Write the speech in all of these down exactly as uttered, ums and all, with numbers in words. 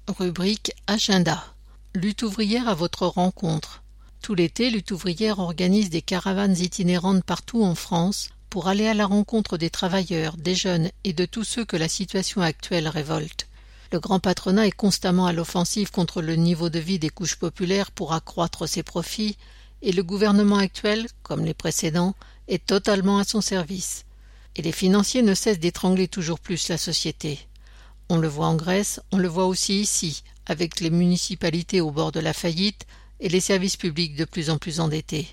Rubrique Agenda. Lutte ouvrière à votre rencontre. Tout l'été, Lutte ouvrière organise des caravanes itinérantes partout en France pour aller à la rencontre des travailleurs, des jeunes et de tous ceux que la situation actuelle révolte. Le grand patronat est constamment à l'offensive contre le niveau de vie des couches populaires pour accroître ses profits, et le gouvernement actuel, comme les précédents, est totalement à son service. Et les financiers ne cessent d'étrangler toujours plus la société. On le voit en Grèce, on le voit aussi ici, avec les municipalités au bord de la faillite et les services publics de plus en plus endettés.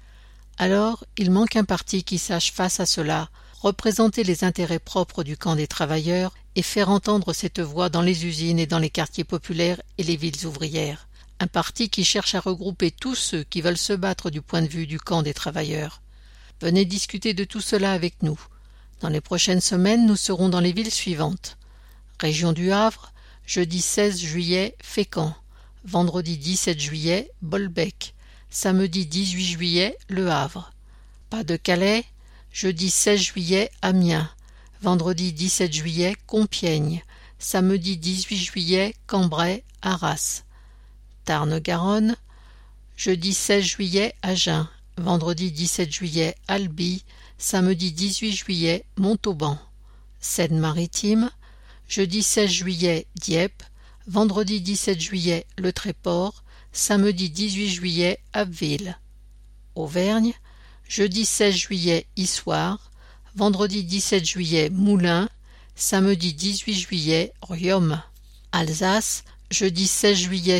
Alors, il manque un parti qui sache, face à cela, représenter les intérêts propres du camp des travailleurs et faire entendre cette voix dans les usines et dans les quartiers populaires et les villes ouvrières. Un parti qui cherche à regrouper tous ceux qui veulent se battre du point de vue du camp des travailleurs. Venez discuter de tout cela avec nous. Dans les prochaines semaines, nous serons dans les villes suivantes. Région du Havre, jeudi seize juillet, Fécamp. Vendredi dix-sept juillet, Bolbec. Samedi dix-huit juillet, Le Havre. Pas-de-Calais, jeudi seize juillet, Amiens. Vendredi dix-sept juillet, Compiègne. Samedi dix-huit juillet, Cambrai, Arras. Tarn-Garonne, jeudi seize juillet, Agen. Vendredi dix-sept juillet, Albi. Samedi dix-huit juillet, Montauban. Seine-Maritime, jeudi seize juillet, Dieppe. Vendredi dix-sept juillet, Le Tréport. Samedi dix-huit juillet, Abbeville. Auvergne, jeudi seize juillet, Issoire. Vendredi dix-sept juillet, Moulins. Samedi dix-huit juillet, Riom. Alsace, jeudi seize juillet,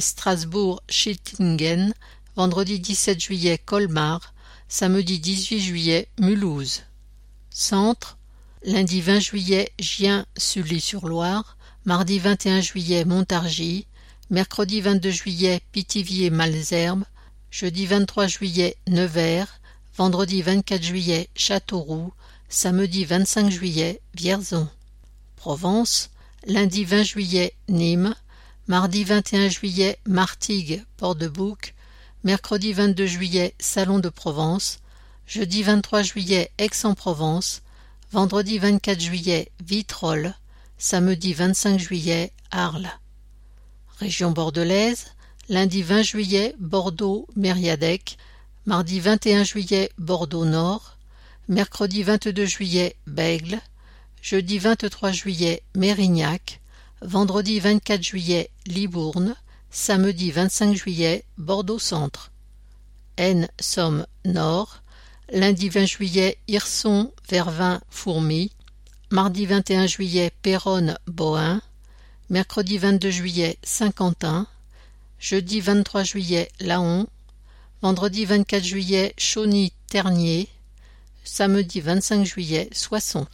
Strasbourg-Schiltingen. Vendredi dix-sept juillet, Colmar. Samedi dix-huit juillet, Mulhouse. Centre, lundi vingt juillet, Gien-Sully-sur-Loire. Mardi vingt et un juillet, Montargis. Mercredi vingt-deux juillet, Pithiviers-Malesherbes. Jeudi vingt-trois juillet, Nevers. Vendredi vingt-quatre juillet, Châteauroux. Samedi vingt-cinq juillet, Vierzon. Provence, lundi vingt juillet, Nîmes. Mardi vingt et un juillet, Martigues, Port-de-Bouc. Mercredi vingt-deux juillet, Salon de Provence. Jeudi vingt-trois juillet, Aix-en-Provence. Vendredi vingt-quatre juillet, Vitrolles. Samedi vingt-cinq juillet, Arles. Région bordelaise, lundi vingt juillet, Bordeaux-Mériadec. Mardi vingt et un juillet, Bordeaux-Nord. Mercredi vingt-deux juillet, Bègles. Jeudi vingt-trois juillet, Mérignac. Vendredi vingt-quatre juillet, Libourne. Samedi vingt-cinq juillet, Bordeaux-Centre. Aisne, Somme, Nord. Lundi vingt juillet, Hirson, Vervins, Fourmies. Mardi vingt et un juillet, Péronne, Bohain. Mercredi vingt-deux juillet, Saint-Quentin. Jeudi vingt-trois juillet, Laon. Vendredi vingt-quatre juillet, Chauny-Tergnier. Samedi vingt-cinq juillet, Soissons.